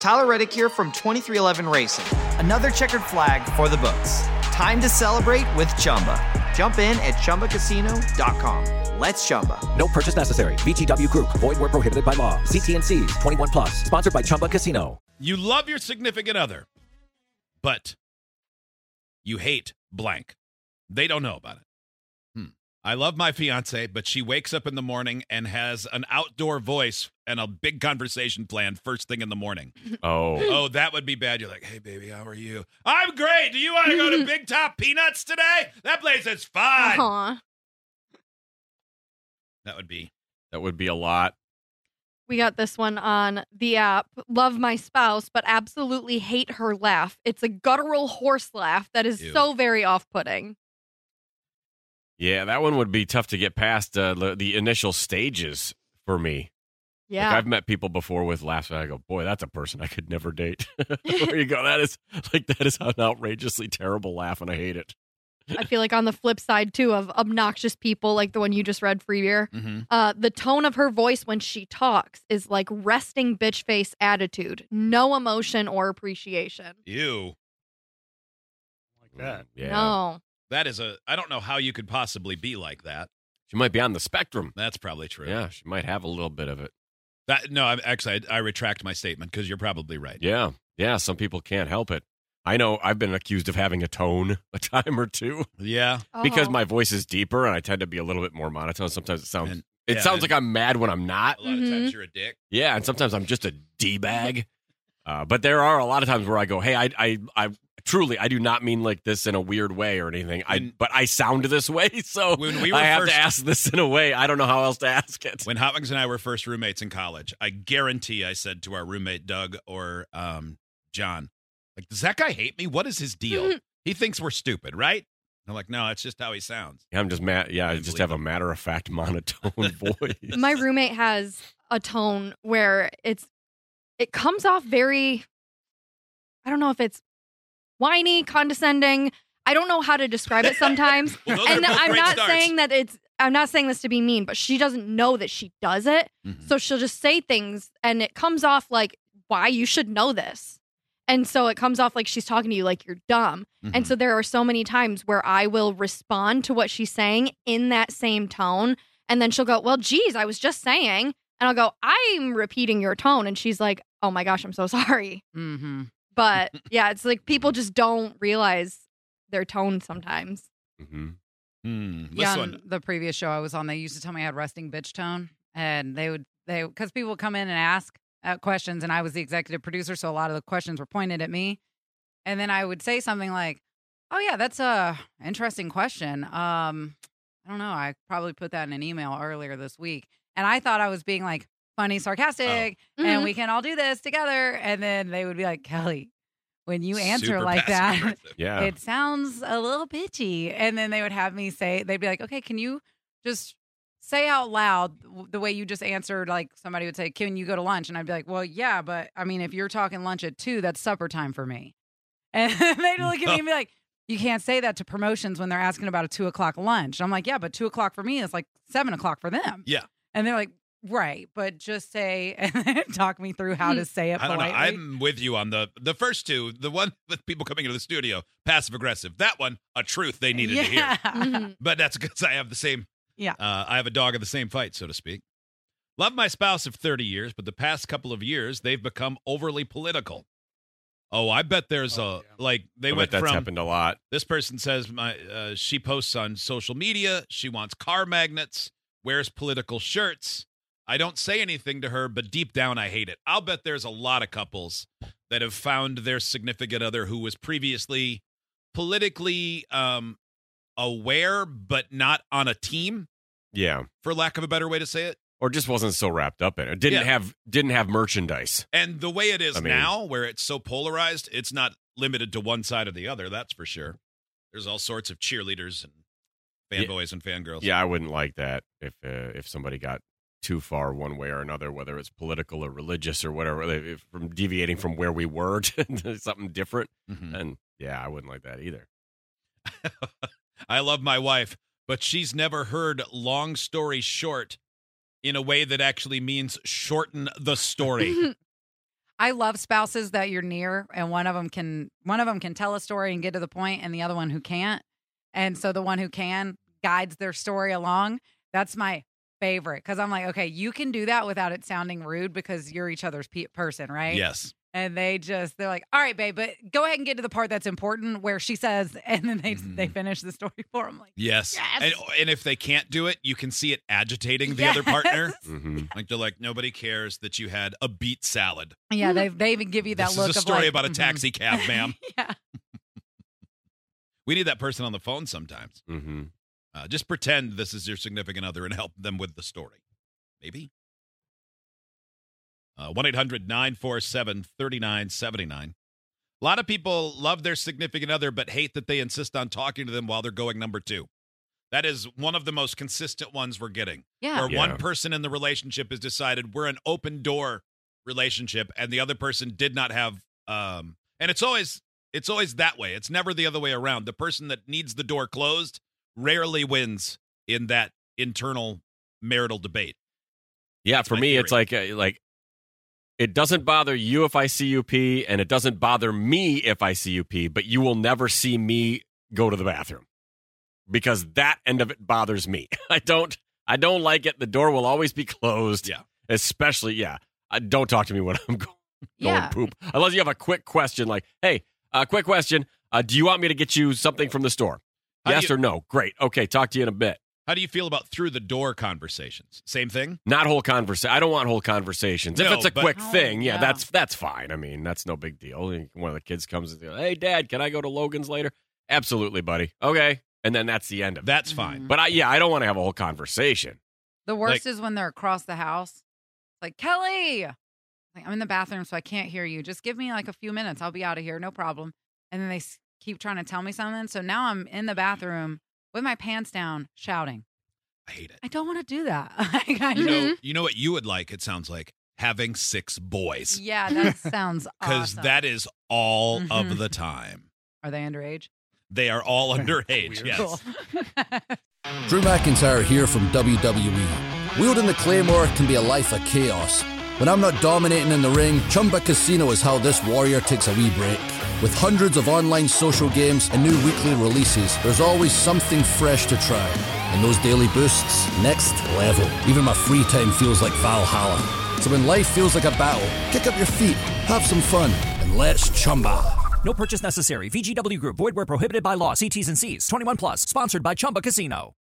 Tyler Reddick here from 2311 Racing. Another checkered flag for the books. Time to celebrate with Chumba. Jump in at ChumbaCasino.com. Let's Chumba. No purchase necessary. VGW Group. Void where prohibited by law. See T&Cs. 21 plus. Sponsored by Chumba Casino. You love your significant other, but you hate blank. They don't know about it. I love my fiance, but she wakes up in the morning and has an outdoor voice and a big conversation planned first thing in the morning. Oh, that would be bad. You're like, hey, baby, how are you? I'm great. Do you want to go to Big Top Peanuts today? That place is fun. Aww. That would be a lot. We got this one on the app. Love my spouse, but absolutely hate her laugh. It's a guttural horse laugh that is so very off-putting. Yeah, that one would be tough to get past the initial stages for me. Yeah. Like I've met people before with laughs, and I go, boy, that's a person I could never date. Where you go, that is an outrageously terrible laugh, and I hate it. I feel like on the flip side, too, of obnoxious people, like the one you just read, Free Beer, the tone of her voice when she talks is like resting bitch face attitude. No emotion or appreciation. Ew. Like that. Yeah. No. That is I don't know how you could possibly be like that. She might be on the spectrum. That's probably true. Yeah, she might have a little bit of it. I retract my statement because you're probably right. Yeah. Yeah, some people can't help it. I know I've been accused of having a tone a time or two. Yeah. Because my voice is deeper and I tend to be a little bit more monotone. Sometimes it sounds like I'm mad when I'm not. A lot of times you're a dick. Yeah, and sometimes I'm just a D-bag. But there are a lot of times where I go, hey, I truly, I do not mean like this in a weird way or anything. But I sound this way, so when we were I have to ask this in a way. I don't know how else to ask it. When Hot Wings and I were first roommates in college, I guarantee I said to our roommate Doug or John, like, does that guy hate me? What is his deal? He thinks we're stupid, right? And I'm like, no, that's just how he sounds. Yeah, I'm just mad. Yeah, I just have a matter-of-fact monotone voice. My roommate has a tone where it comes off very, I don't know if it's whiny, condescending. I don't know how to describe it sometimes. Well, and I'm not saying this to be mean, but she doesn't know that she does it. Mm-hmm. So she'll just say things and it comes off like, why? You should know this. And so it comes off like she's talking to you like you're dumb. Mm-hmm. And so there are so many times where I will respond to what she's saying in that same tone. And then she'll go, well, geez, I was just saying. And I'll go, I'm repeating your tone. And she's like, oh my gosh, I'm so sorry. Mm-hmm. But yeah, it's like people just don't realize their tone sometimes. Mm-hmm. Yeah, on the previous show I was on, they used to tell me I had resting bitch tone. And because people would come in and ask questions, and I was the executive producer, so a lot of the questions were pointed at me. And then I would say something like, oh yeah, that's a interesting question. I don't know, I probably put that in an email earlier this week. And I thought I was being like funny, sarcastic, and we can all do this together. And then they would be like, Kelly, when you answer Super like that, passive-aggressive. it sounds a little bitchy. And then they would have me say, they'd be like, okay, can you just say out loud the way you just answered? Like somebody would say, can you go to lunch? And I'd be like, well, yeah, but I mean, if you're talking lunch at 2, that's supper time for me. And they'd look at me and be like, you can't say that to promotions when they're asking about a 2:00 lunch. I'm like, yeah, but 2:00 for me is like 7:00 for them. Yeah. And they're like, right, but just say and then talk me through how to say it I don't politely. know. I'm with you on the first two. The one with people coming into the studio, passive aggressive. That one, a truth they needed to hear. But that's because I have the same. Yeah. I have a dog in the same fight, so to speak. Love my spouse of 30 years, but the past couple of years they've become overly political. Oh, I bet there's they went that's from happened a lot. This person says she posts on social media. She wants car magnets, wears political shirts. I don't say anything to her, but deep down I hate it. I'll bet there's a lot of couples that have found their significant other who was previously politically aware, but not on a team. Yeah. For lack of a better way to say it. Or just wasn't so wrapped up in it. Didn't have merchandise. And the way it is now, where it's so polarized, it's not limited to one side or the other, that's for sure. There's all sorts of cheerleaders and fanboys and fangirls. Yeah, I wouldn't like that if somebody got too far one way or another, whether it's political or religious or whatever, from deviating from where we were to something different. Mm-hmm. And yeah, I wouldn't like that either. I love my wife, but she's never heard long story short in a way that actually means shorten the story. I love spouses that you're near, and one of them can tell a story and get to the point, and the other one who can't. And so the one who can guides their story along. That's my favorite, because I'm like, okay, you can do that without it sounding rude because you're each other's person, right? Yes. And they're like, all right, babe, but go ahead and get to the part that's important where she says, and then they finish the story for them. Like, yes. yes. And if they can't do it, you can see it agitating the other partner. Like they're like, nobody cares that you had a beet salad. Yeah, they even give you that this look is a of story like, about a taxi cab, ma'am. Yeah. We need that person on the phone sometimes. Just pretend this is your significant other and help them with the story. Maybe. 1-800-947-3979. A lot of people love their significant other but hate that they insist on talking to them while they're going number 2. That is one of the most consistent ones we're getting. Yeah. Where one person in the relationship has decided we're an open door relationship and the other person did not have and it's always that way. It's never the other way around. The person that needs the door closed rarely wins in that internal marital debate. Yeah, for me, it's like it doesn't bother you if I see you pee, and it doesn't bother me if I see you pee, but you will never see me go to the bathroom because that end of it bothers me. I don't like it. The door will always be closed. Yeah. Especially, don't talk to me when I'm going poop. Unless you have a quick question like, hey, quick question. Do you want me to get you something from the store? Yes or no? Great. Okay, talk to you in a bit. How do you feel about through the door conversations? Same thing? Not whole conversation. I don't want whole conversations. No, if it's a quick thing, yeah. that's fine. I mean, that's no big deal. One of the kids comes and says, hey, Dad, can I go to Logan's later? Absolutely, buddy. Okay. And then that's the end of it. That's fine. But I don't want to have a whole conversation. The worst is when they're across the house. Like, Kelly, like, I'm in the bathroom, so I can't hear you. Just give me like a few minutes. I'll be out of here. No problem. And then they keep trying to tell me something. So now I'm in the bathroom with my pants down, shouting. I hate it. I don't want to do that. You know what you would like, it sounds like? Having 6 boys. Yeah, that sounds Because awesome. that is all of the time. Are they underage? They are all underage, yes. Cool. Drew McIntyre here from WWE. Wielding the Claymore can be a life of chaos. When I'm not dominating in the ring, Chumba Casino is how this warrior takes a wee break. With hundreds of online social games and new weekly releases, there's always something fresh to try. And those daily boosts, next level. Even my free time feels like Valhalla. So when life feels like a battle, kick up your feet, have some fun, and let's Chumba. No purchase necessary. VGW Group. Void where prohibited by law. See T's and C's. 21 plus. Sponsored by Chumba Casino.